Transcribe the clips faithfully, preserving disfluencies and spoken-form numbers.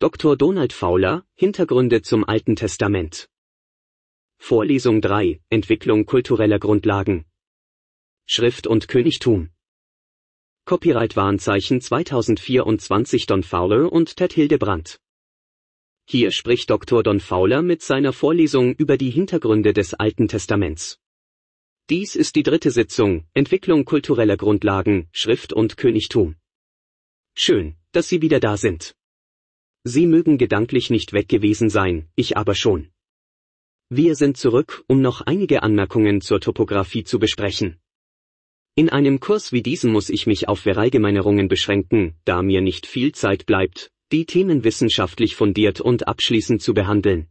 Doktor Donald Fowler, Hintergründe zum Alten Testament. Vorlesung drei, Entwicklung kultureller Grundlagen. Schrift und Königtum. Copyright-Warnzeichen zweitausendvierundzwanzig Don Fowler und Ted Hildebrandt. Hier spricht Doktor Don Fowler mit seiner Vorlesung über die Hintergründe des Alten Testaments. Dies ist die dritte Sitzung, Entwicklung kultureller Grundlagen, Schrift und Königtum. Schön, dass Sie wieder da sind. Sie mögen gedanklich nicht weg gewesen sein, ich aber schon. Wir sind zurück, um noch einige Anmerkungen zur Topographie zu besprechen. In einem Kurs wie diesem muss ich mich auf Verallgemeinerungen beschränken, da mir nicht viel Zeit bleibt, die Themen wissenschaftlich fundiert und abschließend zu behandeln.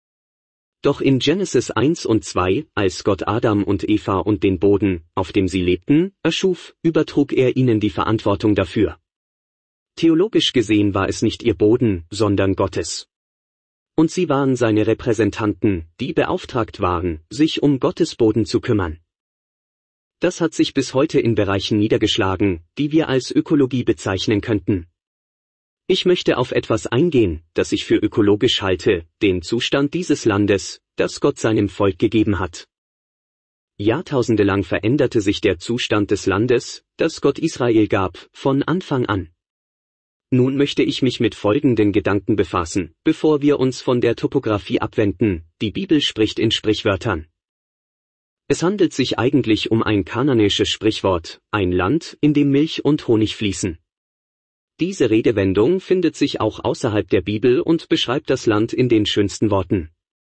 Doch in Genesis eins und zwei, als Gott Adam und Eva und den Boden, auf dem sie lebten, erschuf, übertrug er ihnen die Verantwortung dafür. Theologisch gesehen war es nicht ihr Boden, sondern Gottes. Und sie waren seine Repräsentanten, die beauftragt waren, sich um Gottes Boden zu kümmern. Das hat sich bis heute in Bereichen niedergeschlagen, die wir als Ökologie bezeichnen könnten. Ich möchte auf etwas eingehen, das ich für ökologisch halte, den Zustand dieses Landes, das Gott seinem Volk gegeben hat. Jahrtausende lang veränderte sich der Zustand des Landes, das Gott Israel gab, von Anfang an. Nun möchte ich mich mit folgenden Gedanken befassen, bevor wir uns von der Topographie abwenden. Die Bibel spricht in Sprichwörtern. Es handelt sich eigentlich um ein kananäisches Sprichwort, ein Land, in dem Milch und Honig fließen. Diese Redewendung findet sich auch außerhalb der Bibel und beschreibt das Land in den schönsten Worten.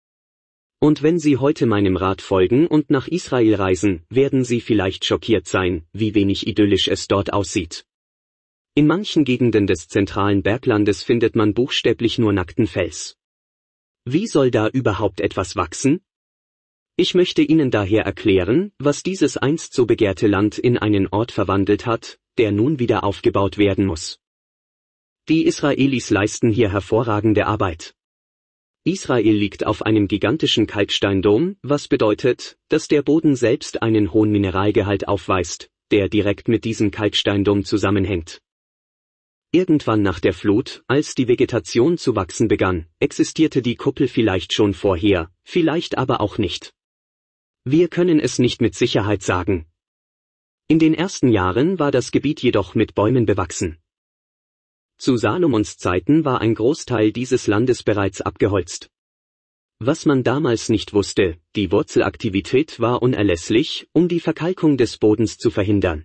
Und wenn Sie heute meinem Rat folgen und nach Israel reisen, werden Sie vielleicht schockiert sein, wie wenig idyllisch es dort aussieht. In manchen Gegenden des zentralen Berglandes findet man buchstäblich nur nackten Fels. Wie soll da überhaupt etwas wachsen? Ich möchte Ihnen daher erklären, was dieses einst so begehrte Land in einen Ort verwandelt hat, der nun wieder aufgebaut werden muss. Die Israelis leisten hier hervorragende Arbeit. Israel liegt auf einem gigantischen Kalksteindom, was bedeutet, dass der Boden selbst einen hohen Mineralgehalt aufweist, der direkt mit diesem Kalksteindom zusammenhängt. Irgendwann nach der Flut, als die Vegetation zu wachsen begann, existierte die Kuppel vielleicht schon vorher, vielleicht aber auch nicht. Wir können es nicht mit Sicherheit sagen. In den ersten Jahren war das Gebiet jedoch mit Bäumen bewachsen. Zu Salomons Zeiten war ein Großteil dieses Landes bereits abgeholzt. Was man damals nicht wusste, die Wurzelaktivität war unerlässlich, um die Verkalkung des Bodens zu verhindern.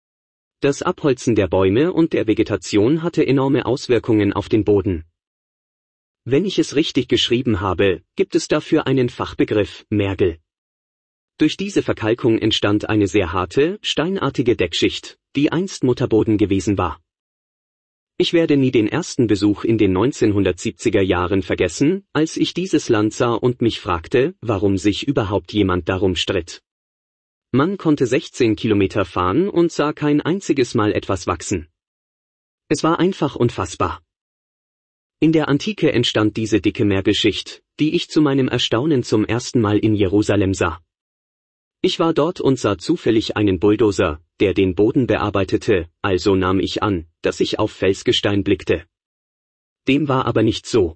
Das Abholzen der Bäume und der Vegetation hatte enorme Auswirkungen auf den Boden. Wenn ich es richtig geschrieben habe, gibt es dafür einen Fachbegriff, Mergel. Durch diese Verkalkung entstand eine sehr harte, steinartige Deckschicht, die einst Mutterboden gewesen war. Ich werde nie den ersten Besuch in den neunzehnhundertsiebziger Jahren vergessen, als ich dieses Land sah und mich fragte, warum sich überhaupt jemand darum stritt. Man konnte sechzehn Kilometer fahren und sah kein einziges Mal etwas wachsen. Es war einfach unfassbar. In der Antike entstand diese dicke Mergelschicht, die ich zu meinem Erstaunen zum ersten Mal in Jerusalem sah. Ich war dort und sah zufällig einen Bulldozer, der den Boden bearbeitete, also nahm ich an, dass ich auf Felsgestein blickte. Dem war aber nicht so.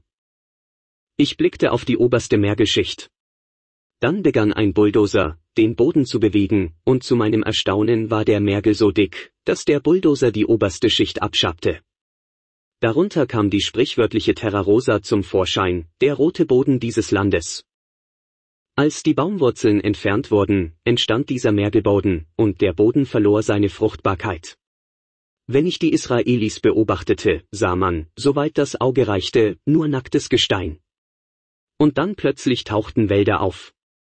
Ich blickte auf die oberste Mergelschicht. Dann begann ein Bulldozer, den Boden zu bewegen, und zu meinem Erstaunen war der Mergel so dick, dass der Bulldozer die oberste Schicht abschabte. Darunter kam die sprichwörtliche Terra Rosa zum Vorschein, der rote Boden dieses Landes. Als die Baumwurzeln entfernt wurden, entstand dieser Mergelboden, und der Boden verlor seine Fruchtbarkeit. Wenn ich die Israelis beobachtete, sah man, soweit das Auge reichte, nur nacktes Gestein. Und dann plötzlich tauchten Wälder auf.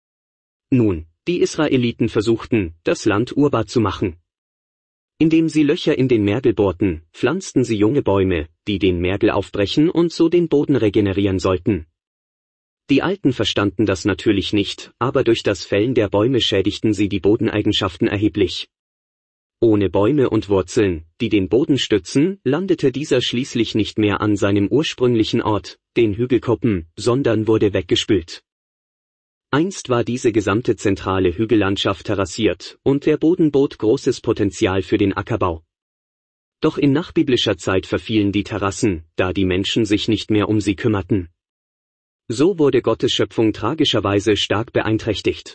Nun, die Israeliten versuchten, das Land urbar zu machen. Indem sie Löcher in den Mergel bohrten, pflanzten sie junge Bäume, die den Mergel aufbrechen und so den Boden regenerieren sollten. Die Alten verstanden das natürlich nicht, aber durch das Fällen der Bäume schädigten sie die Bodeneigenschaften erheblich. Ohne Bäume und Wurzeln, die den Boden stützen, landete dieser schließlich nicht mehr an seinem ursprünglichen Ort, den Hügelkuppen, sondern wurde weggespült. Einst war diese gesamte zentrale Hügellandschaft terrassiert, und der Boden bot großes Potenzial für den Ackerbau. Doch in nachbiblischer Zeit verfielen die Terrassen, da die Menschen sich nicht mehr um sie kümmerten. So wurde Gottes Schöpfung tragischerweise stark beeinträchtigt.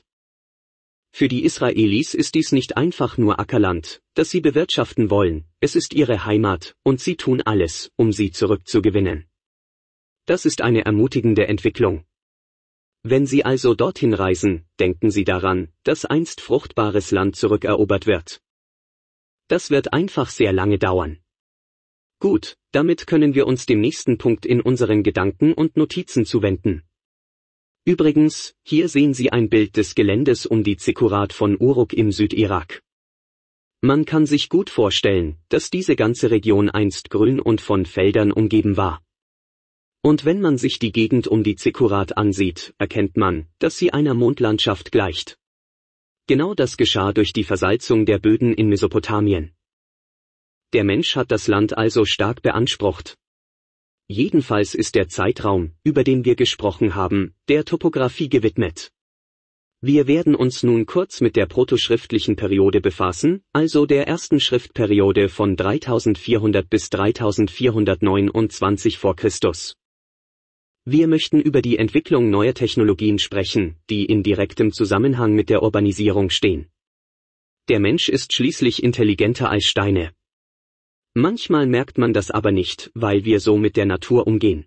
Für die Israelis ist dies nicht einfach nur Ackerland, das sie bewirtschaften wollen, es ist ihre Heimat, und sie tun alles, um sie zurückzugewinnen. Das ist eine ermutigende Entwicklung. Wenn Sie also dorthin reisen, denken Sie daran, dass einst fruchtbares Land zurückerobert wird. Das wird einfach sehr lange dauern. Gut, damit können wir uns dem nächsten Punkt in unseren Gedanken und Notizen zuwenden. Übrigens, hier sehen Sie ein Bild des Geländes um die Zikkurat von Uruk im Südirak. Man kann sich gut vorstellen, dass diese ganze Region einst grün und von Feldern umgeben war. Und wenn man sich die Gegend um die Zikkurat ansieht, erkennt man, dass sie einer Mondlandschaft gleicht. Genau das geschah durch die Versalzung der Böden in Mesopotamien. Der Mensch hat das Land also stark beansprucht. Jedenfalls ist der Zeitraum, über den wir gesprochen haben, der Topographie gewidmet. Wir werden uns nun kurz mit der protoschriftlichen Periode befassen, also der ersten Schriftperiode von dreitausendvierhundert bis dreitausendvierhundertneunundzwanzig vor Christus. Wir möchten über die Entwicklung neuer Technologien sprechen, die in direktem Zusammenhang mit der Urbanisierung stehen. Der Mensch ist schließlich intelligenter als Steine. Manchmal merkt man das aber nicht, weil wir so mit der Natur umgehen.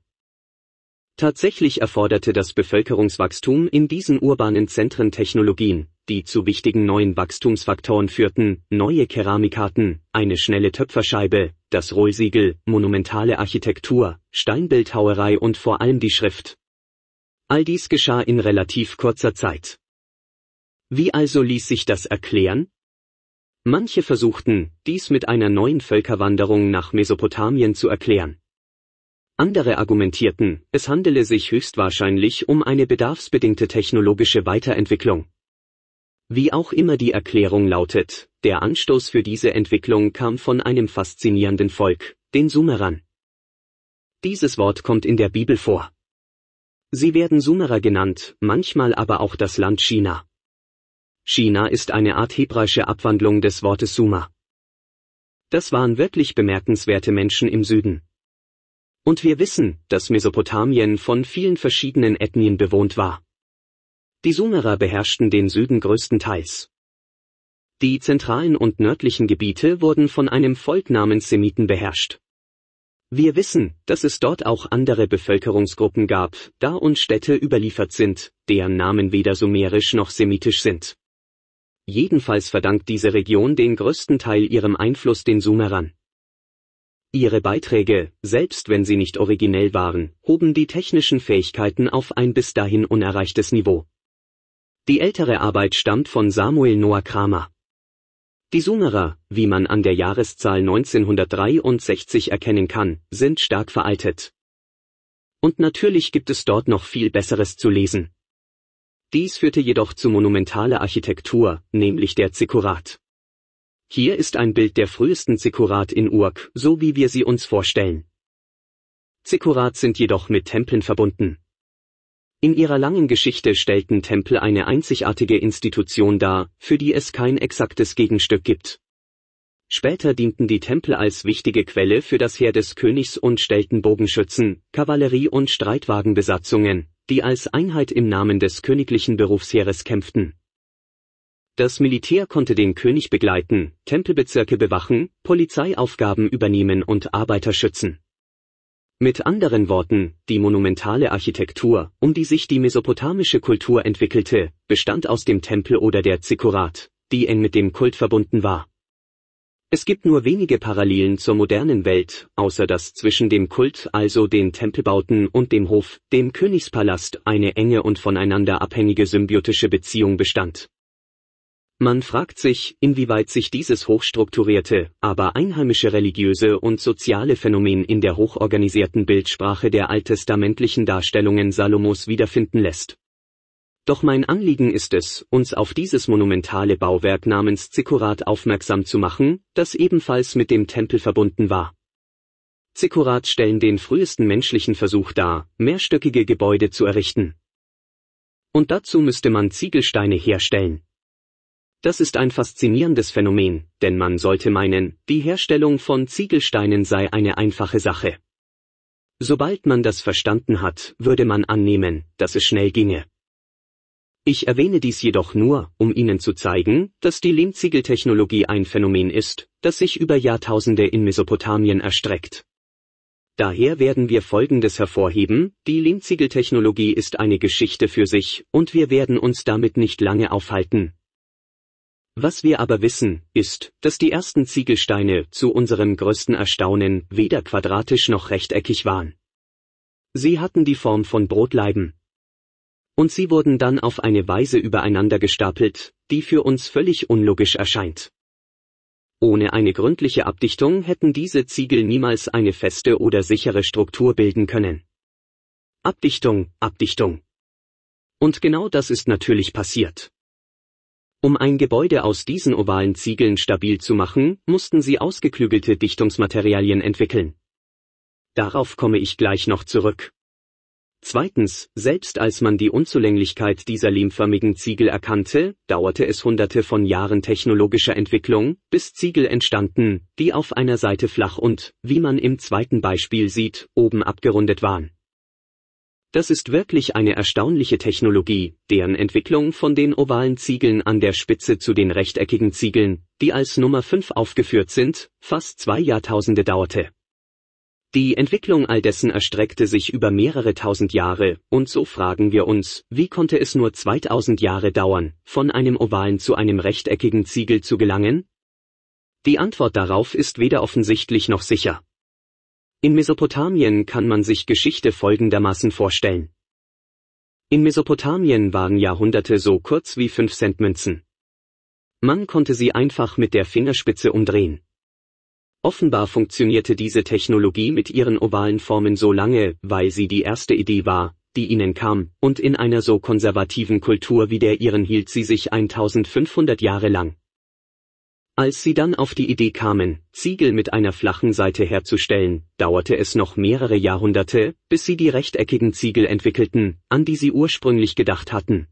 Tatsächlich erforderte das Bevölkerungswachstum in diesen urbanen Zentren Technologien, die zu wichtigen neuen Wachstumsfaktoren führten, neue Keramikarten, eine schnelle Töpferscheibe, das Rollsiegel, monumentale Architektur, Steinbildhauerei und vor allem die Schrift. All dies geschah in relativ kurzer Zeit. Wie also ließ sich das erklären? Manche versuchten, dies mit einer neuen Völkerwanderung nach Mesopotamien zu erklären. Andere argumentierten, es handele sich höchstwahrscheinlich um eine bedarfsbedingte technologische Weiterentwicklung. Wie auch immer die Erklärung lautet, der Anstoß für diese Entwicklung kam von einem faszinierenden Volk, den Sumerern. Dieses Wort kommt in der Bibel vor. Sie werden Sumerer genannt, manchmal aber auch das Land China. China ist eine Art hebräische Abwandlung des Wortes Sumer. Das waren wirklich bemerkenswerte Menschen im Süden. Und wir wissen, dass Mesopotamien von vielen verschiedenen Ethnien bewohnt war. Die Sumerer beherrschten den Süden größtenteils. Die zentralen und nördlichen Gebiete wurden von einem Volk namens Semiten beherrscht. Wir wissen, dass es dort auch andere Bevölkerungsgruppen gab, da uns Städte überliefert sind, deren Namen weder sumerisch noch semitisch sind. Jedenfalls verdankt diese Region den größten Teil ihrem Einfluss den Sumerern. Ihre Beiträge, selbst wenn sie nicht originell waren, hoben die technischen Fähigkeiten auf ein bis dahin unerreichtes Niveau. Die ältere Arbeit stammt von Samuel Noah Kramer. Die Sumerer, wie man an der Jahreszahl neunzehnhundertdreiundsechzig erkennen kann, sind stark veraltet. Und natürlich gibt es dort noch viel Besseres zu lesen. Dies führte jedoch zu monumentaler Architektur, nämlich der Zikkurat. Hier ist ein Bild der frühesten Zikkurat in Uruk, so wie wir sie uns vorstellen. Zikkurat sind jedoch mit Tempeln verbunden. In ihrer langen Geschichte stellten Tempel eine einzigartige Institution dar, für die es kein exaktes Gegenstück gibt. Später dienten die Tempel als wichtige Quelle für das Heer des Königs und stellten Bogenschützen, Kavallerie und Streitwagenbesatzungen, die als Einheit im Namen des königlichen Berufsheeres kämpften. Das Militär konnte den König begleiten, Tempelbezirke bewachen, Polizeiaufgaben übernehmen und Arbeiter schützen. Mit anderen Worten, die monumentale Architektur, um die sich die mesopotamische Kultur entwickelte, bestand aus dem Tempel oder der Zikkurat, die eng mit dem Kult verbunden war. Es gibt nur wenige Parallelen zur modernen Welt, außer dass zwischen dem Kult, also den Tempelbauten, und dem Hof, dem Königspalast, eine enge und voneinander abhängige symbiotische Beziehung bestand. Man fragt sich, inwieweit sich dieses hochstrukturierte, aber einheimische religiöse und soziale Phänomen in der hochorganisierten Bildsprache der alttestamentlichen Darstellungen Salomos wiederfinden lässt. Doch mein Anliegen ist es, uns auf dieses monumentale Bauwerk namens Zikkurat aufmerksam zu machen, das ebenfalls mit dem Tempel verbunden war. Zikkurat stellen den frühesten menschlichen Versuch dar, mehrstöckige Gebäude zu errichten. Und dazu müsste man Ziegelsteine herstellen. Das ist ein faszinierendes Phänomen, denn man sollte meinen, die Herstellung von Ziegelsteinen sei eine einfache Sache. Sobald man das verstanden hat, würde man annehmen, dass es schnell ginge. Ich erwähne dies jedoch nur, um Ihnen zu zeigen, dass die Lehmziegeltechnologie ein Phänomen ist, das sich über Jahrtausende in Mesopotamien erstreckt. Daher werden wir Folgendes hervorheben: Die Lehmziegeltechnologie ist eine Geschichte für sich, und wir werden uns damit nicht lange aufhalten. Was wir aber wissen, ist, dass die ersten Ziegelsteine, zu unserem größten Erstaunen, weder quadratisch noch rechteckig waren. Sie hatten die Form von Brotleiben. Und sie wurden dann auf eine Weise übereinander gestapelt, die für uns völlig unlogisch erscheint. Ohne eine gründliche Abdichtung hätten diese Ziegel niemals eine feste oder sichere Struktur bilden können. Abdichtung, Abdichtung. Und genau das ist natürlich passiert. Um ein Gebäude aus diesen ovalen Ziegeln stabil zu machen, mussten sie ausgeklügelte Dichtungsmaterialien entwickeln. Darauf komme ich gleich noch zurück. Zweitens, selbst als man die Unzulänglichkeit dieser lehmförmigen Ziegel erkannte, dauerte es hunderte von Jahren technologischer Entwicklung, bis Ziegel entstanden, die auf einer Seite flach und, wie man im zweiten Beispiel sieht, oben abgerundet waren. Das ist wirklich eine erstaunliche Technologie, deren Entwicklung von den ovalen Ziegeln an der Spitze zu den rechteckigen Ziegeln, die als Nummer fünf aufgeführt sind, fast zwei Jahrtausende dauerte. Die Entwicklung all dessen erstreckte sich über mehrere tausend Jahre, und so fragen wir uns, wie konnte es nur zweitausend Jahre dauern, von einem ovalen zu einem rechteckigen Ziegel zu gelangen? Die Antwort darauf ist weder offensichtlich noch sicher. In Mesopotamien kann man sich Geschichte folgendermaßen vorstellen. In Mesopotamien waren Jahrhunderte so kurz wie fünf Cent Münzen. Man konnte sie einfach mit der Fingerspitze umdrehen. Offenbar funktionierte diese Technologie mit ihren ovalen Formen so lange, weil sie die erste Idee war, die ihnen kam, und in einer so konservativen Kultur wie der ihren hielt sie sich eintausendfünfhundert Jahre lang. Als sie dann auf die Idee kamen, Ziegel mit einer flachen Seite herzustellen, dauerte es noch mehrere Jahrhunderte, bis sie die rechteckigen Ziegel entwickelten, an die sie ursprünglich gedacht hatten.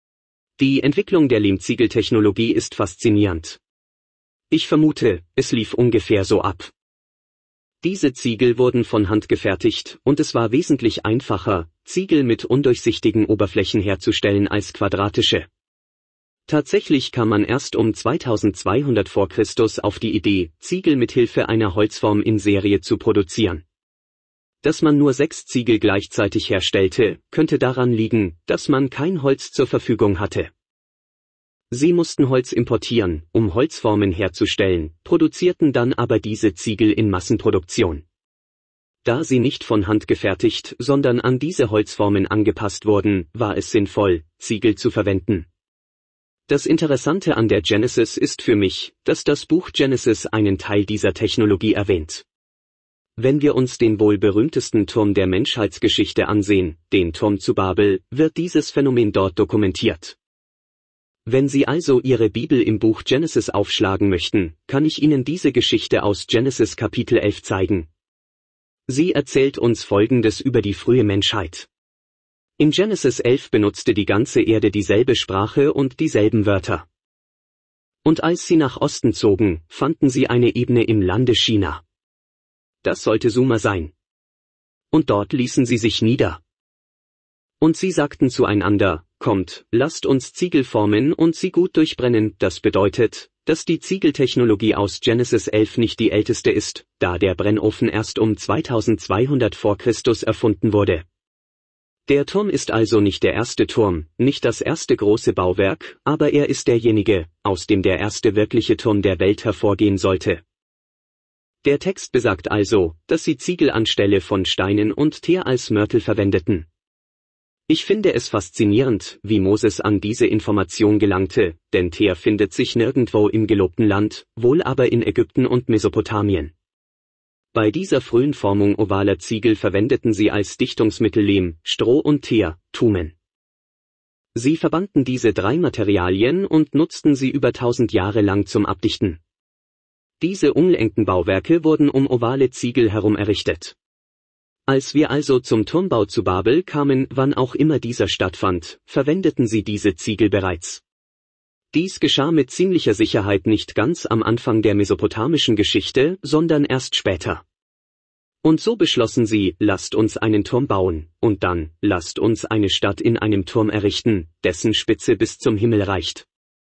Die Entwicklung der Lehmziegeltechnologie ist faszinierend. Ich vermute, es lief ungefähr so ab. Diese Ziegel wurden von Hand gefertigt, und es war wesentlich einfacher, Ziegel mit undurchsichtigen Oberflächen herzustellen als quadratische. Tatsächlich kam man erst um zweitausendzweihundert vor Christus auf die Idee, Ziegel mit Hilfe einer Holzform in Serie zu produzieren. Dass man nur sechs Ziegel gleichzeitig herstellte, könnte daran liegen, dass man kein Holz zur Verfügung hatte. Sie mussten Holz importieren, um Holzformen herzustellen, produzierten dann aber diese Ziegel in Massenproduktion. Da sie nicht von Hand gefertigt, sondern an diese Holzformen angepasst wurden, war es sinnvoll, Ziegel zu verwenden. Das Interessante an der Genesis ist für mich, dass das Buch Genesis einen Teil dieser Technologie erwähnt. Wenn wir uns den wohl berühmtesten Turm der Menschheitsgeschichte ansehen, den Turm zu Babel, wird dieses Phänomen dort dokumentiert. Wenn Sie also Ihre Bibel im Buch Genesis aufschlagen möchten, kann ich Ihnen diese Geschichte aus Genesis Kapitel elf zeigen. Sie erzählt uns Folgendes über die frühe Menschheit. In Genesis elf benutzte die ganze Erde dieselbe Sprache und dieselben Wörter. Und als sie nach Osten zogen, fanden sie eine Ebene im Lande China. Das sollte Sumer sein. Und dort ließen sie sich nieder. Und sie sagten zueinander, kommt, lasst uns Ziegel formen und sie gut durchbrennen. Das bedeutet, dass die Ziegeltechnologie aus Genesis elf nicht die älteste ist, da der Brennofen erst um zweitausendzweihundert vor Christus erfunden wurde. Der Turm ist also nicht der erste Turm, nicht das erste große Bauwerk, aber er ist derjenige, aus dem der erste wirkliche Turm der Welt hervorgehen sollte. Der Text besagt also, dass sie Ziegel anstelle von Steinen und Teer als Mörtel verwendeten. Ich finde es faszinierend, wie Moses an diese Information gelangte, denn Teer findet sich nirgendwo im gelobten Land, wohl aber in Ägypten und Mesopotamien. Bei dieser frühen Formung ovaler Ziegel verwendeten sie als Dichtungsmittel Lehm, Stroh und Teer, Tumen. Sie verbanden diese drei Materialien und nutzten sie über tausend Jahre lang zum Abdichten. Diese ungelenken Bauwerke wurden um ovale Ziegel herum errichtet. Als wir also zum Turmbau zu Babel kamen, wann auch immer dieser stattfand, verwendeten sie diese Ziegel bereits. Dies geschah mit ziemlicher Sicherheit nicht ganz am Anfang der mesopotamischen Geschichte, sondern erst später. Und so beschlossen sie, lasst uns einen Turm bauen, und dann, lasst uns eine Stadt in einem Turm errichten, dessen Spitze bis zum Himmel reicht.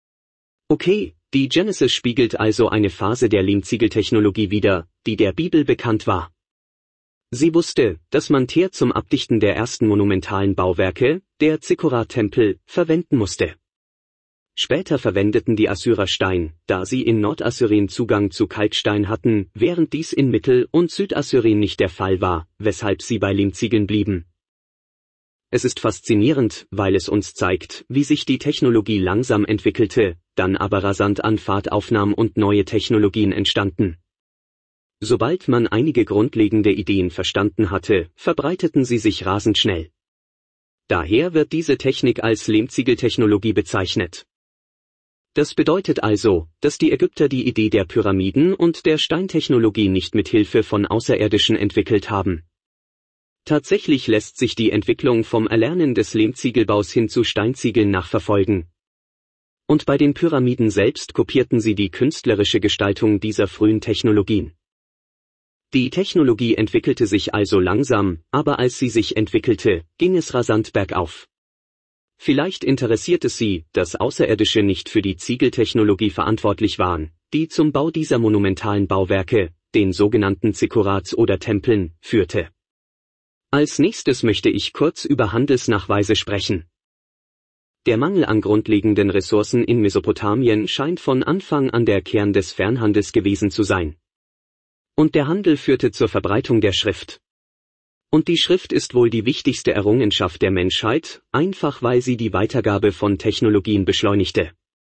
Okay, die Genesis spiegelt also eine Phase der Lehmziegeltechnologie wider, die der Bibel bekannt war. Sie wusste, dass man Teer zum Abdichten der ersten monumentalen Bauwerke, der Zikkora-Tempel, verwenden musste. Später verwendeten die Assyrer Stein, da sie in Nordassyrien Zugang zu Kalkstein hatten, während dies in Mittel- und Südassyrien nicht der Fall war, weshalb sie bei Lehmziegeln blieben. Es ist faszinierend, weil es uns zeigt, wie sich die Technologie langsam entwickelte, dann aber rasant an Fahrt aufnahm und neue Technologien entstanden. Sobald man einige grundlegende Ideen verstanden hatte, verbreiteten sie sich rasend schnell. Daher wird diese Technik als Lehmziegeltechnologie bezeichnet. Das bedeutet also, dass die Ägypter die Idee der Pyramiden und der Steintechnologie nicht mit Hilfe von Außerirdischen entwickelt haben. Tatsächlich lässt sich die Entwicklung vom Erlernen des Lehmziegelbaus hin zu Steinziegeln nachverfolgen. Und bei den Pyramiden selbst kopierten sie die künstlerische Gestaltung dieser frühen Technologien. Die Technologie entwickelte sich also langsam, aber als sie sich entwickelte, ging es rasant bergauf. Vielleicht interessiert es Sie, dass Außerirdische nicht für die Ziegeltechnologie verantwortlich waren, die zum Bau dieser monumentalen Bauwerke, den sogenannten Zikkurats oder Tempeln, führte. Als nächstes möchte ich kurz über Handelsnachweise sprechen. Der Mangel an grundlegenden Ressourcen in Mesopotamien scheint von Anfang an der Kern des Fernhandels gewesen zu sein. Und der Handel führte zur Verbreitung der Schrift. Und die Schrift ist wohl die wichtigste Errungenschaft der Menschheit, einfach weil sie die Weitergabe von Technologien beschleunigte.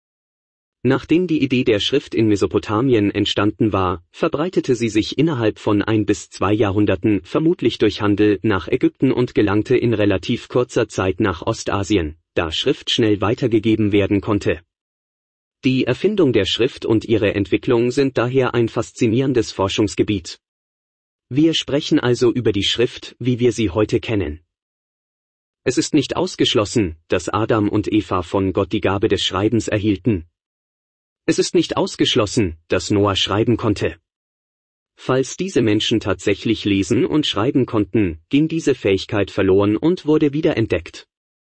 Nachdem die Idee der Schrift in Mesopotamien entstanden war, verbreitete sie sich innerhalb von ein bis zwei Jahrhunderten vermutlich durch Handel nach Ägypten und gelangte in relativ kurzer Zeit nach Ostasien, da Schrift schnell weitergegeben werden konnte. Die Erfindung der Schrift und ihre Entwicklung sind daher ein faszinierendes Forschungsgebiet. Wir sprechen also über die Schrift, wie wir sie heute kennen. Es ist nicht ausgeschlossen, dass Adam und Eva von Gott die Gabe des Schreibens erhielten. Es ist nicht ausgeschlossen, dass Noah schreiben konnte. Falls diese Menschen tatsächlich lesen und schreiben konnten, ging diese Fähigkeit verloren und wurde wieder entdeckt.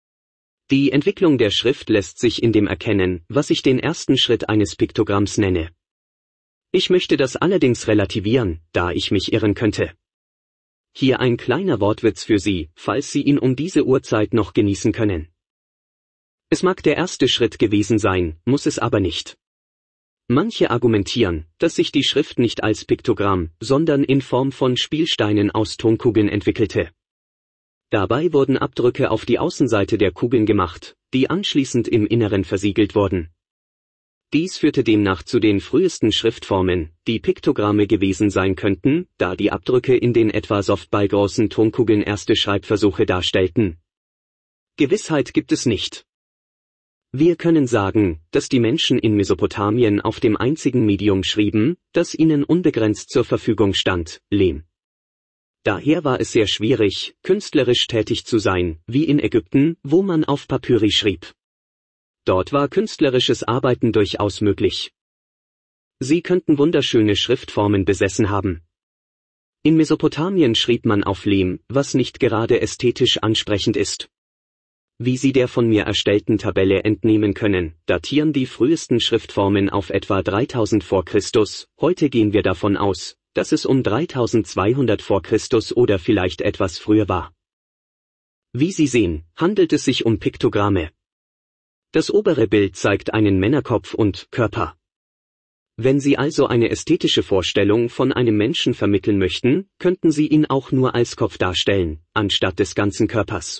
Die Entwicklung der Schrift lässt sich in dem erkennen, was ich den ersten Schritt eines Piktogramms nenne. Ich möchte das allerdings relativieren, da ich mich irren könnte. Hier ein kleiner Wortwitz für Sie, falls Sie ihn um diese Uhrzeit noch genießen können. Es mag der erste Schritt gewesen sein, muss es aber nicht. Manche argumentieren, dass sich die Schrift nicht als Piktogramm, sondern in Form von Spielsteinen aus Tonkugeln entwickelte. Dabei wurden Abdrücke auf die Außenseite der Kugeln gemacht, die anschließend im Inneren versiegelt wurden. Dies führte demnach zu den frühesten Schriftformen, die Piktogramme gewesen sein könnten, da die Abdrücke in den etwa softballgroßen Tonkugeln erste Schreibversuche darstellten. Gewissheit gibt es nicht. Wir können sagen, dass die Menschen in Mesopotamien auf dem einzigen Medium schrieben, das ihnen unbegrenzt zur Verfügung stand, Lehm. Daher war es sehr schwierig, künstlerisch tätig zu sein, wie in Ägypten, wo man auf Papyri schrieb. Dort war künstlerisches Arbeiten durchaus möglich. Sie könnten wunderschöne Schriftformen besessen haben. In Mesopotamien schrieb man auf Lehm, was nicht gerade ästhetisch ansprechend ist. Wie Sie der von mir erstellten Tabelle entnehmen können, datieren die frühesten Schriftformen auf etwa dreitausend vor Christus, heute gehen wir davon aus, dass es um dreitausendzweihundert vor Christus oder vielleicht etwas früher war. Wie Sie sehen, handelt es sich um Piktogramme. Das obere Bild zeigt einen Männerkopf und Körper. Wenn Sie also eine ästhetische Vorstellung von einem Menschen vermitteln möchten, könnten Sie ihn auch nur als Kopf darstellen, anstatt des ganzen Körpers.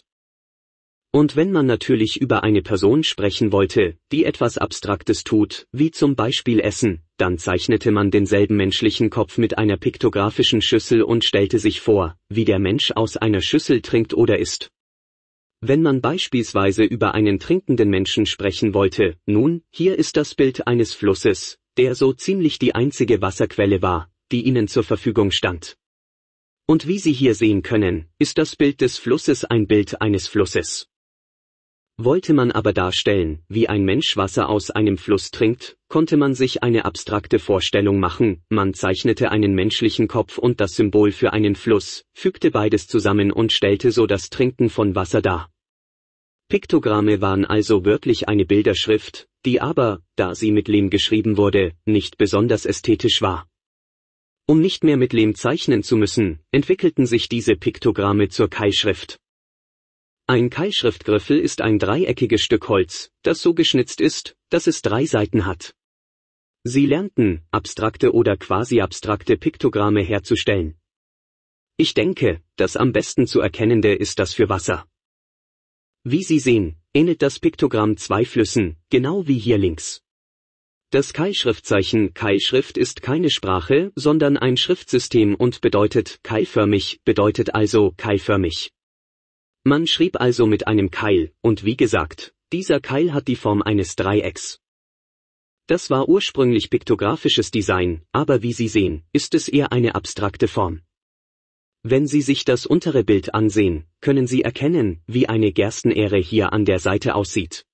Und wenn man natürlich über eine Person sprechen wollte, die etwas Abstraktes tut, wie zum Beispiel Essen, dann zeichnete man denselben menschlichen Kopf mit einer piktographischen Schüssel und stellte sich vor, wie der Mensch aus einer Schüssel trinkt oder isst. Wenn man beispielsweise über einen trinkenden Menschen sprechen wollte, nun, hier ist das Bild eines Flusses, der so ziemlich die einzige Wasserquelle war, die ihnen zur Verfügung stand. Und wie Sie hier sehen können, ist das Bild des Flusses ein Bild eines Flusses. Wollte man aber darstellen, wie ein Mensch Wasser aus einem Fluss trinkt, konnte man sich eine abstrakte Vorstellung machen, man zeichnete einen menschlichen Kopf und das Symbol für einen Fluss, fügte beides zusammen und stellte so das Trinken von Wasser dar. Piktogramme waren also wörtlich eine Bilderschrift, die aber, da sie mit Lehm geschrieben wurde, nicht besonders ästhetisch war. Um nicht mehr mit Lehm zeichnen zu müssen, entwickelten sich diese Piktogramme zur Keilschrift. Ein Keilschriftgriffel ist ein dreieckiges Stück Holz, das so geschnitzt ist, dass es drei Seiten hat. Sie lernten, abstrakte oder quasi-abstrakte Piktogramme herzustellen. Ich denke, das am besten zu erkennende ist das für Wasser. Wie Sie sehen, ähnelt das Piktogramm zwei Flüssen, genau wie hier links. Das Keilschriftzeichen Keilschrift ist keine Sprache, sondern ein Schriftsystem und bedeutet keilförmig, bedeutet also keilförmig. Man schrieb also mit einem Keil, und wie gesagt, dieser Keil hat die Form eines Dreiecks. Das war ursprünglich piktografisches Design, aber wie Sie sehen, ist es eher eine abstrakte Form. Wenn Sie sich das untere Bild ansehen, können Sie erkennen, wie eine Gerstenähre hier an der Seite aussieht.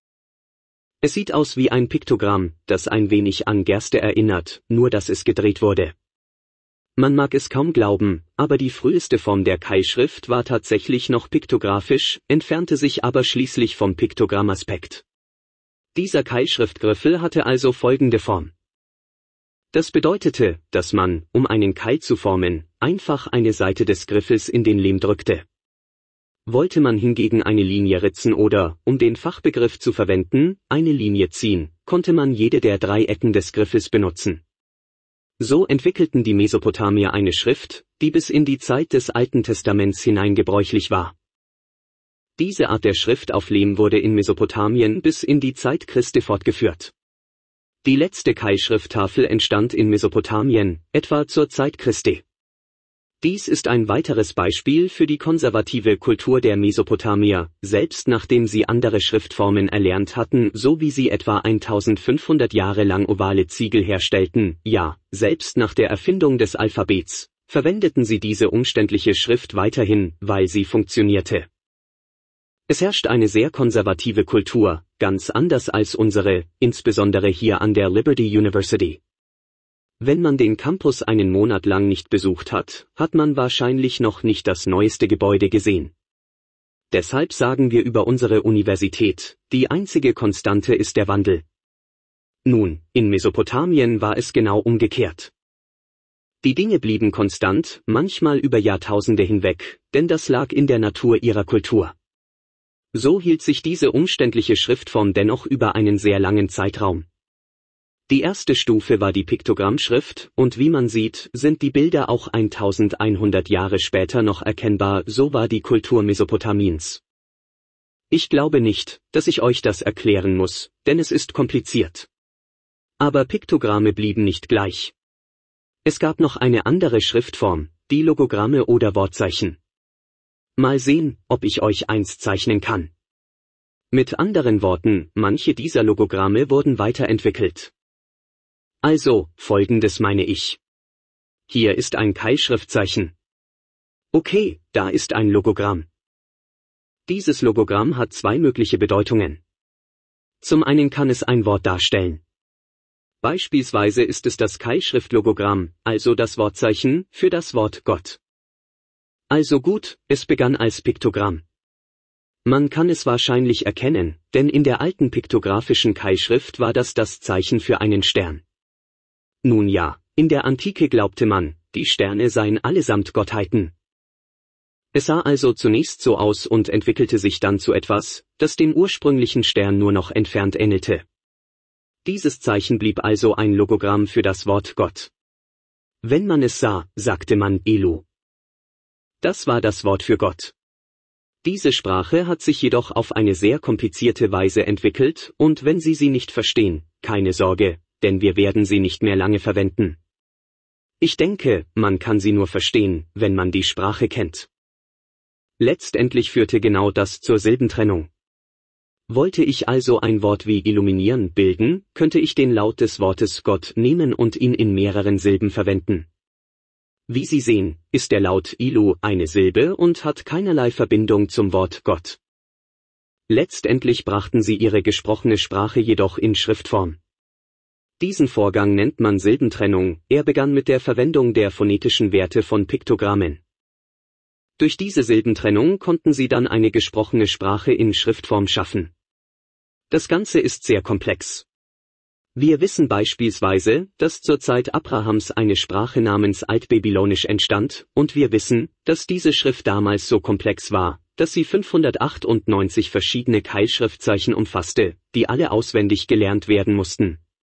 Es sieht aus wie ein Piktogramm, das ein wenig an Gerste erinnert, nur dass es gedreht wurde. Man mag es kaum glauben, aber die früheste Form der Keilschrift war tatsächlich noch piktografisch, entfernte sich aber schließlich vom Piktogrammaspekt. Dieser Keilschriftgriffel hatte also folgende Form. Das bedeutete, dass man, um einen Keil zu formen, einfach eine Seite des Griffels in den Lehm drückte. Wollte man hingegen eine Linie ritzen oder, um den Fachbegriff zu verwenden, eine Linie ziehen, konnte man jede der drei Ecken des Griffels benutzen. So entwickelten die Mesopotamier eine Schrift, die bis in die Zeit des Alten Testaments hinein gebräuchlich war. Diese Art der Schrift auf Lehm wurde in Mesopotamien bis in die Zeit Christi fortgeführt. Die letzte Keilschrifttafel entstand in Mesopotamien, etwa zur Zeit Christi. Dies ist ein weiteres Beispiel für die konservative Kultur der Mesopotamier, selbst nachdem sie andere Schriftformen erlernt hatten, so wie sie etwa eintausendfünfhundert Jahre lang ovale Ziegel herstellten, ja, selbst nach der Erfindung des Alphabets, verwendeten sie diese umständliche Schrift weiterhin, weil sie funktionierte. Es herrscht eine sehr konservative Kultur, ganz anders als unsere, insbesondere hier an der Liberty University. Wenn man den Campus einen Monat lang nicht besucht hat, hat man wahrscheinlich noch nicht das neueste Gebäude gesehen. Deshalb sagen wir über unsere Universität, die einzige Konstante ist der Wandel. Nun, in Mesopotamien war es genau umgekehrt. Die Dinge blieben konstant, manchmal über Jahrtausende hinweg, denn das lag in der Natur ihrer Kultur. So hielt sich diese umständliche Schriftform dennoch über einen sehr langen Zeitraum. Die erste Stufe war die Piktogrammschrift, und wie man sieht, sind die Bilder auch eintausendeinhundert Jahre später noch erkennbar, so war die Kultur Mesopotamiens. Ich glaube nicht, dass ich euch das erklären muss, denn es ist kompliziert. Aber Piktogramme blieben nicht gleich. Es gab noch eine andere Schriftform, die Logogramme oder Wortzeichen. Mal sehen, ob ich euch eins zeichnen kann. Mit anderen Worten, manche dieser Logogramme wurden weiterentwickelt. Also, Folgendes meine ich. Hier ist ein Keilschriftzeichen. Okay, da ist ein Logogramm. Dieses Logogramm hat zwei mögliche Bedeutungen. Zum einen kann es ein Wort darstellen. Beispielsweise ist es das Keilschriftlogogramm, also das Wortzeichen, für das Wort Gott. Also gut, es begann als Piktogramm. Man kann es wahrscheinlich erkennen, denn in der alten piktografischen Keilschrift war das das Zeichen für einen Stern. Nun ja, in der Antike glaubte man, die Sterne seien allesamt Gottheiten. Es sah also zunächst so aus und entwickelte sich dann zu etwas, das dem ursprünglichen Stern nur noch entfernt ähnelte. Dieses Zeichen blieb also ein Logogramm für das Wort Gott. Wenn man es sah, sagte man Elu. Das war das Wort für Gott. Diese Sprache hat sich jedoch auf eine sehr komplizierte Weise entwickelt, und wenn Sie sie nicht verstehen, keine Sorge, denn wir werden sie nicht mehr lange verwenden. Ich denke, man kann sie nur verstehen, wenn man die Sprache kennt. Letztendlich führte genau das zur Silbentrennung. Wollte ich also ein Wort wie illuminieren bilden, könnte ich den Laut des Wortes Gott nehmen und ihn in mehreren Silben verwenden. Wie Sie sehen, ist der Laut Ilu eine Silbe und hat keinerlei Verbindung zum Wort Gott. Letztendlich brachten sie ihre gesprochene Sprache jedoch in Schriftform. Diesen Vorgang nennt man Silbentrennung, er begann mit der Verwendung der phonetischen Werte von Piktogrammen. Durch diese Silbentrennung konnten sie dann eine gesprochene Sprache in Schriftform schaffen. Das Ganze ist sehr komplex. Wir wissen beispielsweise, dass zur Zeit Abrahams eine Sprache namens Altbabylonisch entstand, und wir wissen, dass diese Schrift damals so komplex war, dass sie fünfhundertachtundneunzig verschiedene Keilschriftzeichen umfasste, die alle auswendig gelernt werden mussten.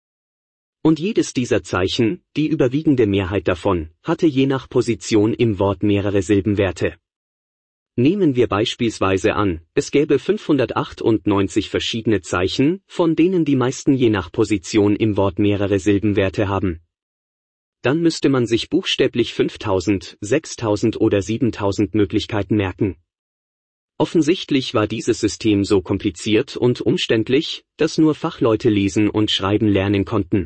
Und jedes dieser Zeichen, die überwiegende Mehrheit davon, hatte je nach Position im Wort mehrere Silbenwerte. Nehmen wir beispielsweise an, es gäbe fünfhundertachtundneunzig verschiedene Zeichen, von denen die meisten je nach Position im Wort mehrere Silbenwerte haben. Dann müsste man sich buchstäblich fünftausend, sechstausend oder siebentausend Möglichkeiten merken. Offensichtlich war dieses System so kompliziert und umständlich, dass nur Fachleute lesen und schreiben lernen konnten.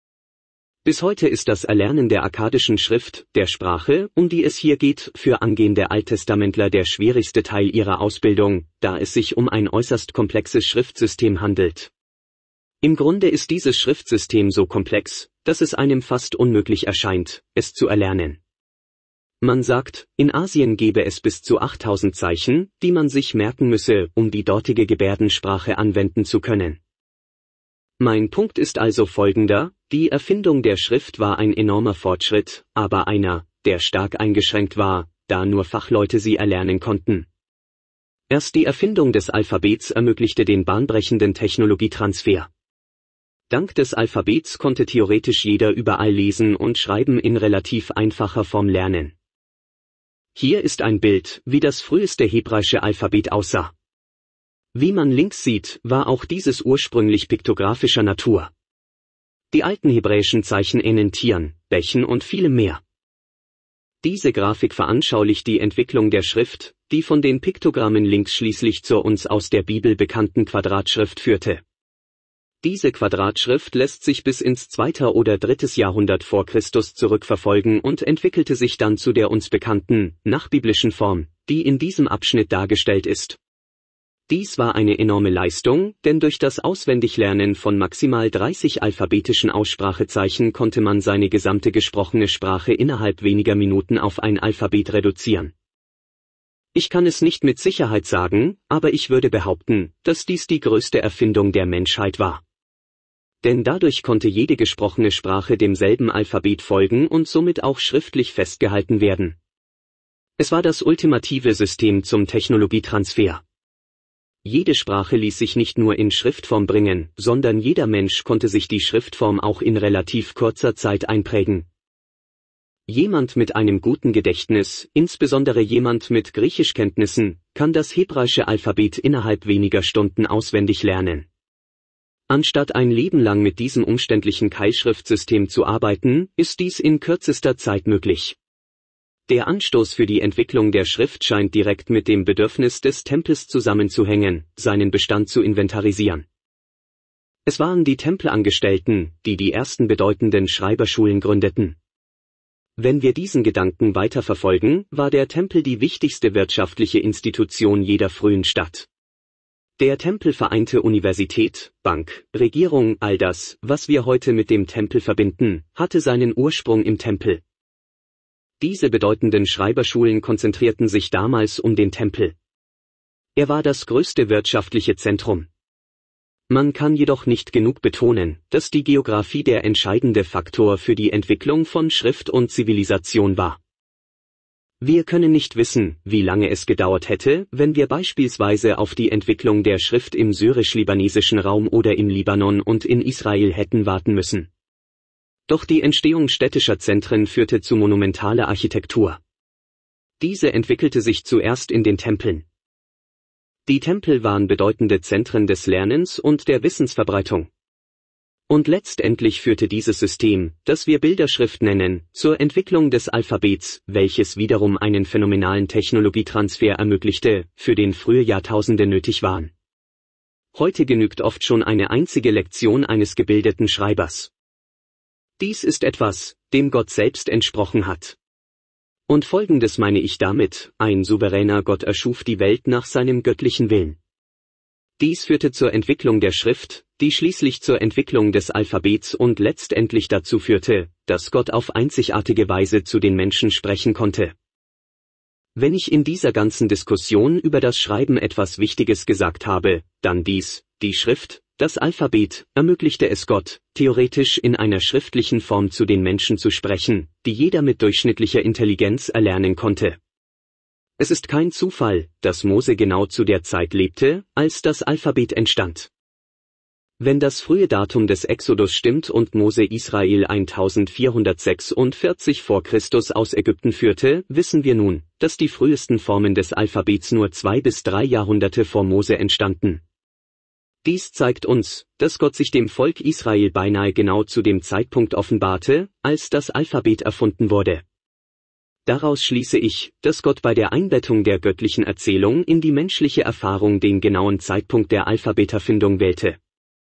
Bis heute ist das Erlernen der akkadischen Schrift, der Sprache, um die es hier geht, für angehende Alttestamentler der schwierigste Teil ihrer Ausbildung, da es sich um ein äußerst komplexes Schriftsystem handelt. Im Grunde ist dieses Schriftsystem so komplex, dass es einem fast unmöglich erscheint, es zu erlernen. Man sagt, in Asien gebe es bis zu achttausend Zeichen, die man sich merken müsse, um die dortige Gebärdensprache anwenden zu können. Mein Punkt ist also folgender: Die Erfindung der Schrift war ein enormer Fortschritt, aber einer, der stark eingeschränkt war, da nur Fachleute sie erlernen konnten. Erst die Erfindung des Alphabets ermöglichte den bahnbrechenden Technologietransfer. Dank des Alphabets konnte theoretisch jeder überall lesen und schreiben in relativ einfacher Form lernen. Hier ist ein Bild, wie das früheste hebräische Alphabet aussah. Wie man links sieht, war auch dieses ursprünglich piktografischer Natur. Die alten hebräischen Zeichen ähneln Tieren, Bächen und vielem mehr. Diese Grafik veranschaulicht die Entwicklung der Schrift, die von den Piktogrammen links schließlich zur uns aus der Bibel bekannten Quadratschrift führte. Diese Quadratschrift lässt sich bis ins zweite oder drittes Jahrhundert vor Christus zurückverfolgen und entwickelte sich dann zu der uns bekannten, nachbiblischen Form, die in diesem Abschnitt dargestellt ist. Dies war eine enorme Leistung, denn durch das Auswendiglernen von maximal dreißig alphabetischen Aussprachezeichen konnte man seine gesamte gesprochene Sprache innerhalb weniger Minuten auf ein Alphabet reduzieren. Ich kann es nicht mit Sicherheit sagen, aber ich würde behaupten, dass dies die größte Erfindung der Menschheit war. Denn dadurch konnte jede gesprochene Sprache demselben Alphabet folgen und somit auch schriftlich festgehalten werden. Es war das ultimative System zum Technologietransfer. Jede Sprache ließ sich nicht nur in Schriftform bringen, sondern jeder Mensch konnte sich die Schriftform auch in relativ kurzer Zeit einprägen. Jemand mit einem guten Gedächtnis, insbesondere jemand mit Griechischkenntnissen, kann das hebräische Alphabet innerhalb weniger Stunden auswendig lernen. Anstatt ein Leben lang mit diesem umständlichen Keilschriftsystem zu arbeiten, ist dies in kürzester Zeit möglich. Der Anstoß für die Entwicklung der Schrift scheint direkt mit dem Bedürfnis des Tempels zusammenzuhängen, seinen Bestand zu inventarisieren. Es waren die Tempelangestellten, die die ersten bedeutenden Schreiberschulen gründeten. Wenn wir diesen Gedanken weiterverfolgen, war der Tempel die wichtigste wirtschaftliche Institution jeder frühen Stadt. Der Tempel vereinte Universität, Bank, Regierung, all das, was wir heute mit dem Tempel verbinden, hatte seinen Ursprung im Tempel. Diese bedeutenden Schreiberschulen konzentrierten sich damals um den Tempel. Er war das größte wirtschaftliche Zentrum. Man kann jedoch nicht genug betonen, dass die Geografie der entscheidende Faktor für die Entwicklung von Schrift und Zivilisation war. Wir können nicht wissen, wie lange es gedauert hätte, wenn wir beispielsweise auf die Entwicklung der Schrift im syrisch-libanesischen Raum oder im Libanon und in Israel hätten warten müssen. Doch die Entstehung städtischer Zentren führte zu monumentaler Architektur. Diese entwickelte sich zuerst in den Tempeln. Die Tempel waren bedeutende Zentren des Lernens und der Wissensverbreitung. Und letztendlich führte dieses System, das wir Bilderschrift nennen, zur Entwicklung des Alphabets, welches wiederum einen phänomenalen Technologietransfer ermöglichte, für den frühe Jahrtausende nötig waren. Heute genügt oft schon eine einzige Lektion eines gebildeten Schreibers. Dies ist etwas, dem Gott selbst entsprochen hat. Und Folgendes meine ich damit: Ein souveräner Gott erschuf die Welt nach seinem göttlichen Willen. Dies führte zur Entwicklung der Schrift, die schließlich zur Entwicklung des Alphabets und letztendlich dazu führte, dass Gott auf einzigartige Weise zu den Menschen sprechen konnte. Wenn ich in dieser ganzen Diskussion über das Schreiben etwas Wichtiges gesagt habe, dann dies: Die Schrift, das Alphabet, ermöglichte es Gott, theoretisch in einer schriftlichen Form zu den Menschen zu sprechen, die jeder mit durchschnittlicher Intelligenz erlernen konnte. Es ist kein Zufall, dass Mose genau zu der Zeit lebte, als das Alphabet entstand. Wenn das frühe Datum des Exodus stimmt und Mose Israel eintausendvierhundertsechsundvierzig vor Christus aus Ägypten führte, wissen wir nun, dass die frühesten Formen des Alphabets nur zwei bis drei Jahrhunderte vor Mose entstanden. Dies zeigt uns, dass Gott sich dem Volk Israel beinahe genau zu dem Zeitpunkt offenbarte, als das Alphabet erfunden wurde. Daraus schließe ich, dass Gott bei der Einbettung der göttlichen Erzählung in die menschliche Erfahrung den genauen Zeitpunkt der Alphabeterfindung wählte.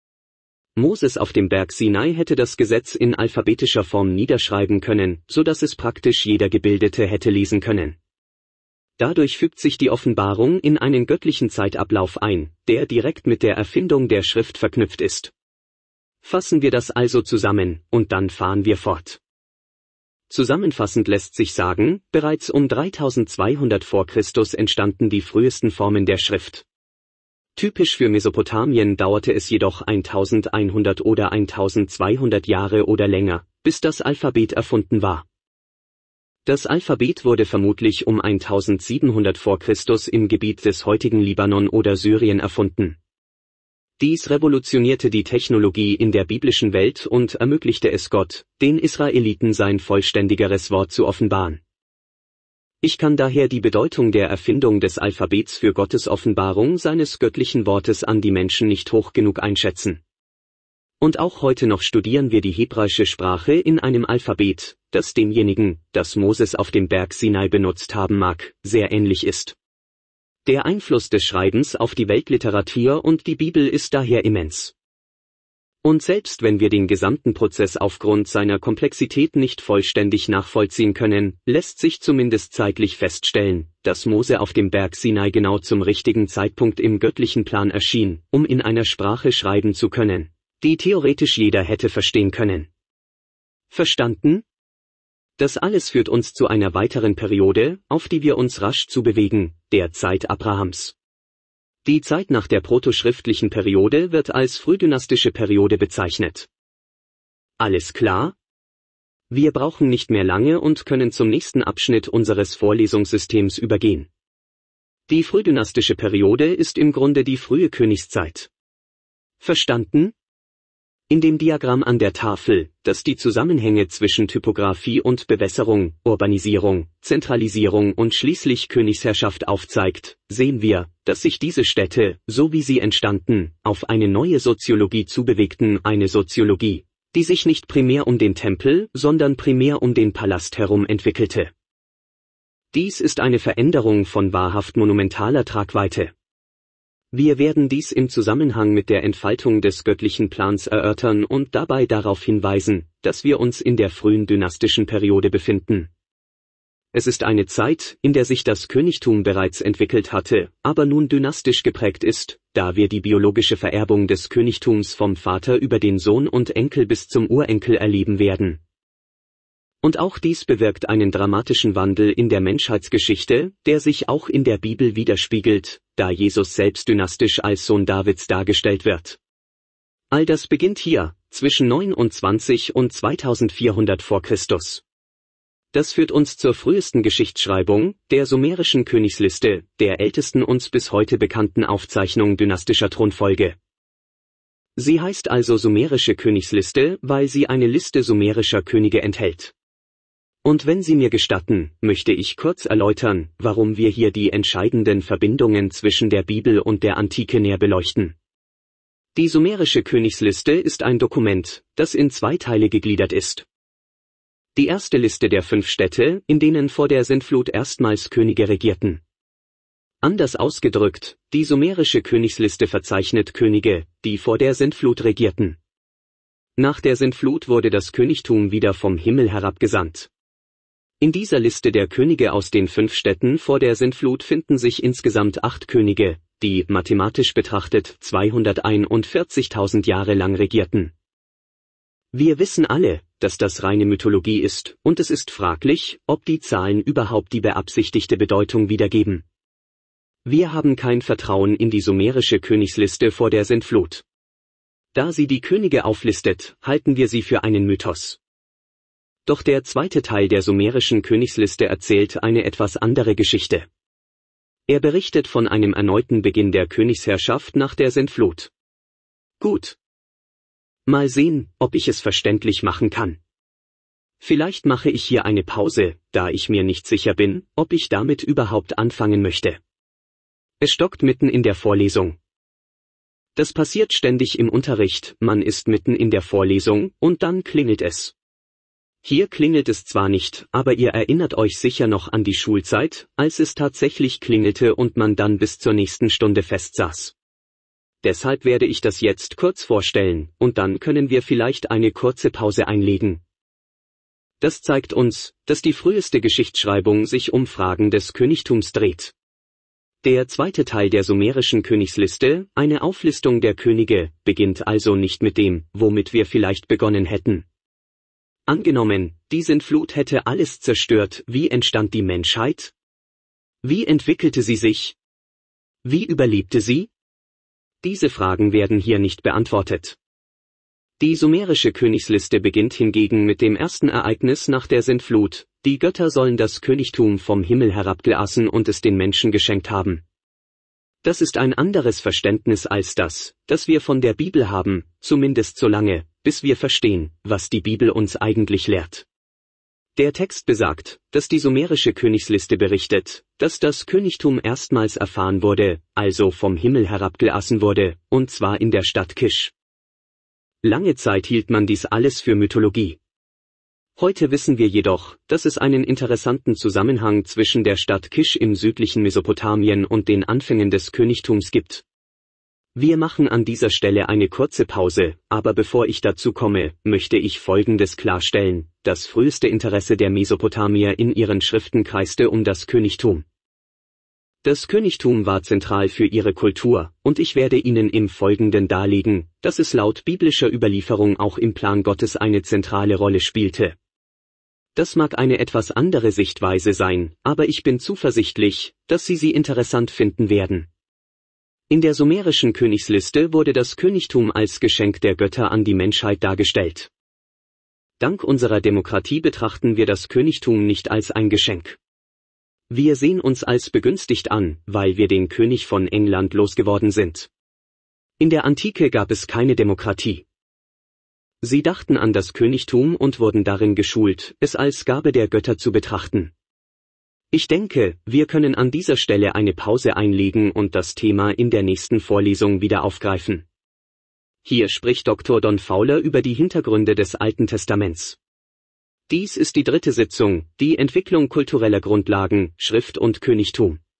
Moses auf dem Berg Sinai hätte das Gesetz in alphabetischer Form niederschreiben können, so dass es praktisch jeder Gebildete hätte lesen können. Dadurch fügt sich die Offenbarung in einen göttlichen Zeitablauf ein, der direkt mit der Erfindung der Schrift verknüpft ist. Fassen wir das also zusammen, und dann fahren wir fort. Zusammenfassend lässt sich sagen, bereits um dreitausendzweihundert vor Christus entstanden die frühesten Formen der Schrift. Typisch für Mesopotamien dauerte es jedoch eintausendeinhundert oder eintausendzweihundert Jahre oder länger, bis das Alphabet erfunden war. Das Alphabet wurde vermutlich um eintausendsiebenhundert vor Christus im Gebiet des heutigen Libanon oder Syrien erfunden. Dies revolutionierte die Technologie in der biblischen Welt und ermöglichte es Gott, den Israeliten sein vollständigeres Wort zu offenbaren. Ich kann daher die Bedeutung der Erfindung des Alphabets für Gottes Offenbarung seines göttlichen Wortes an die Menschen nicht hoch genug einschätzen. Und auch heute noch studieren wir die hebräische Sprache in einem Alphabet, das demjenigen, das Moses auf dem Berg Sinai benutzt haben mag, sehr ähnlich ist. Der Einfluss des Schreibens auf die Weltliteratur und die Bibel ist daher immens. Und selbst wenn wir den gesamten Prozess aufgrund seiner Komplexität nicht vollständig nachvollziehen können, lässt sich zumindest zeitlich feststellen, dass Mose auf dem Berg Sinai genau zum richtigen Zeitpunkt im göttlichen Plan erschien, um in einer Sprache schreiben zu können, die theoretisch jeder hätte verstehen können. Verstanden? Das alles führt uns zu einer weiteren Periode, auf die wir uns rasch zubewegen, der Zeit Abrahams. Die Zeit nach der protoschriftlichen Periode wird als frühdynastische Periode bezeichnet. Alles klar? Wir brauchen nicht mehr lange und können zum nächsten Abschnitt unseres Vorlesungssystems übergehen. Die frühdynastische Periode ist im Grunde die frühe Königszeit. Verstanden? In dem Diagramm an der Tafel, das die Zusammenhänge zwischen Typografie und Bewässerung, Urbanisierung, Zentralisierung und schließlich Königsherrschaft aufzeigt, sehen wir, dass sich diese Städte, so wie sie entstanden, auf eine neue Soziologie zubewegten, eine Soziologie, die sich nicht primär um den Tempel, sondern primär um den Palast herum entwickelte. Dies ist eine Veränderung von wahrhaft monumentaler Tragweite. Wir werden dies im Zusammenhang mit der Entfaltung des göttlichen Plans erörtern und dabei darauf hinweisen, dass wir uns in der frühen dynastischen Periode befinden. Es ist eine Zeit, in der sich das Königtum bereits entwickelt hatte, aber nun dynastisch geprägt ist, da wir die biologische Vererbung des Königtums vom Vater über den Sohn und Enkel bis zum Urenkel erleben werden. Und auch dies bewirkt einen dramatischen Wandel in der Menschheitsgeschichte, der sich auch in der Bibel widerspiegelt, da Jesus selbst dynastisch als Sohn Davids dargestellt wird. All das beginnt hier, zwischen neunundzwanzig und zweitausendvierhundert vor Christus. Das führt uns zur frühesten Geschichtsschreibung, der sumerischen Königsliste, der ältesten uns bis heute bekannten Aufzeichnung dynastischer Thronfolge. Sie heißt also sumerische Königsliste, weil sie eine Liste sumerischer Könige enthält. Und wenn Sie mir gestatten, möchte ich kurz erläutern, warum wir hier die entscheidenden Verbindungen zwischen der Bibel und der Antike näher beleuchten. Die sumerische Königsliste ist ein Dokument, das in zwei Teile gegliedert ist. Die erste Liste der fünf Städte, in denen vor der Sintflut erstmals Könige regierten. Anders ausgedrückt, die sumerische Königsliste verzeichnet Könige, die vor der Sintflut regierten. Nach der Sintflut wurde das Königtum wieder vom Himmel herabgesandt. In dieser Liste der Könige aus den fünf Städten vor der Sintflut finden sich insgesamt acht Könige, die mathematisch betrachtet zweihunderteinundvierzigtausend Jahre lang regierten. Wir wissen alle, dass das reine Mythologie ist, und es ist fraglich, ob die Zahlen überhaupt die beabsichtigte Bedeutung wiedergeben. Wir haben kein Vertrauen in die sumerische Königsliste vor der Sintflut. Da sie die Könige auflistet, halten wir sie für einen Mythos. Doch der zweite Teil der sumerischen Königsliste erzählt eine etwas andere Geschichte. Er berichtet von einem erneuten Beginn der Königsherrschaft nach der Sintflut. Gut. Mal sehen, ob ich es verständlich machen kann. Vielleicht mache ich hier eine Pause, da ich mir nicht sicher bin, ob ich damit überhaupt anfangen möchte. Es stockt mitten in der Vorlesung. Das passiert ständig im Unterricht, man ist mitten in der Vorlesung, und dann klingelt es. Hier klingelt es zwar nicht, aber ihr erinnert euch sicher noch an die Schulzeit, als es tatsächlich klingelte und man dann bis zur nächsten Stunde festsaß. Deshalb werde ich das jetzt kurz vorstellen, und dann können wir vielleicht eine kurze Pause einlegen. Das zeigt uns, dass die früheste Geschichtsschreibung sich um Fragen des Königtums dreht. Der zweite Teil der sumerischen Königsliste, eine Auflistung der Könige, beginnt also nicht mit dem, womit wir vielleicht begonnen hätten. Angenommen, die Sintflut hätte alles zerstört, wie entstand die Menschheit? Wie entwickelte sie sich? Wie überlebte sie? Diese Fragen werden hier nicht beantwortet. Die sumerische Königsliste beginnt hingegen mit dem ersten Ereignis nach der Sintflut: Die Götter sollen das Königtum vom Himmel herabgelassen und es den Menschen geschenkt haben. Das ist ein anderes Verständnis als das, das wir von der Bibel haben, zumindest so lange, bis wir verstehen, was die Bibel uns eigentlich lehrt. Der Text besagt, dass die sumerische Königsliste berichtet, dass das Königtum erstmals erfahren wurde, also vom Himmel herabgelassen wurde, und zwar in der Stadt Kisch. Lange Zeit hielt man dies alles für Mythologie. Heute wissen wir jedoch, dass es einen interessanten Zusammenhang zwischen der Stadt Kisch im südlichen Mesopotamien und den Anfängen des Königtums gibt. Wir machen an dieser Stelle eine kurze Pause, aber bevor ich dazu komme, möchte ich Folgendes klarstellen: Das früheste Interesse der Mesopotamier in ihren Schriften kreiste um das Königtum. Das Königtum war zentral für ihre Kultur, und ich werde Ihnen im Folgenden darlegen, dass es laut biblischer Überlieferung auch im Plan Gottes eine zentrale Rolle spielte. Das mag eine etwas andere Sichtweise sein, aber ich bin zuversichtlich, dass Sie sie interessant finden werden. In der sumerischen Königsliste wurde das Königtum als Geschenk der Götter an die Menschheit dargestellt. Dank unserer Demokratie betrachten wir das Königtum nicht als ein Geschenk. Wir sehen uns als begünstigt an, weil wir den König von England losgeworden sind. In der Antike gab es keine Demokratie. Sie dachten an das Königtum und wurden darin geschult, es als Gabe der Götter zu betrachten. Ich denke, wir können an dieser Stelle eine Pause einlegen und das Thema in der nächsten Vorlesung wieder aufgreifen. Hier spricht Doktor Don Fowler über die Hintergründe des Alten Testaments. Dies ist die dritte Sitzung, die Entwicklung kultureller Grundlagen, Schrift und Königtum.